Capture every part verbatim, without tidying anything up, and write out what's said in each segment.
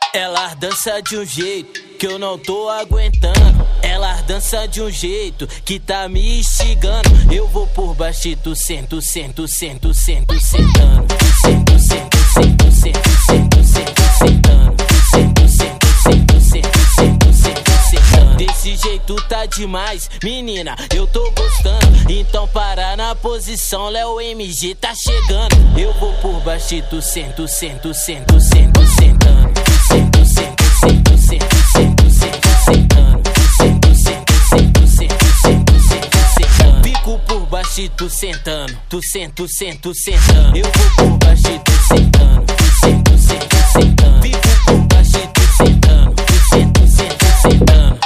Ela dança de um jeito que eu não tô aguentando. Ela dança de um jeito que tá me instigando. Eu vou por baixo, tu sento, sento, sento, sento, sentando. Sento, sento, sento, sento, sento, sento, sentando. Sento, sento, sento, sento, sento, sento, sentando. Desse jeito tá demais, menina, eu tô gostando. Então para na posição, Léo M G tá chegando. Eu vou por baixo, tu sento, sento, sento, sento, sentando. Sento, sento, sento, sento, sento, sento, sentando. Sento, sento, sento, sento, sento, sento, sentando. Fico por baixo, tu sentando. Tu sento, sento, sentando. Eu vou por baixo, tu sentando. Tu sento, sento, sentando. Fico por baixo, tu sentando. Tu sento, sento, sentando.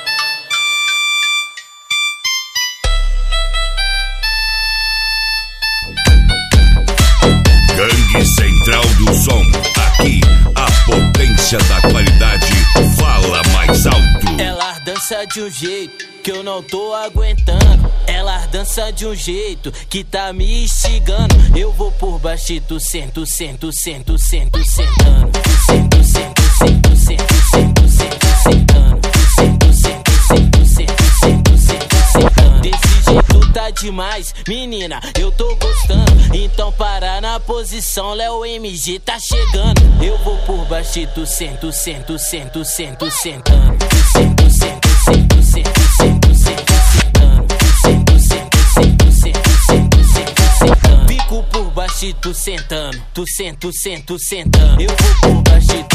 Gangue Central do Som, aqui a potência da qualidade fala mais alto. Ela dança de um jeito que eu não tô aguentando. Ela dança de um jeito que tá me instigando. Eu vou por baixo, tu sento, sento, sento, sento, sentando. Sento, sento, sento, sento, sento, sento, sentando. Sento, sento, sento, sento, sento, sento, sentando. Desse jeito tá demais, menina, eu tô gostando. Então para na posição, Léo M G tá chegando. Eu vou por baixo, tu sento, sento, sento, sento, sentando. Sento, sento, sento, sento, sento, sento, sentando. Sento, sento, sento, sento, sento, sento, sentando. Fico por baixo, tu sentando. Tu sento, sento, sentando. Eu vou por baixo,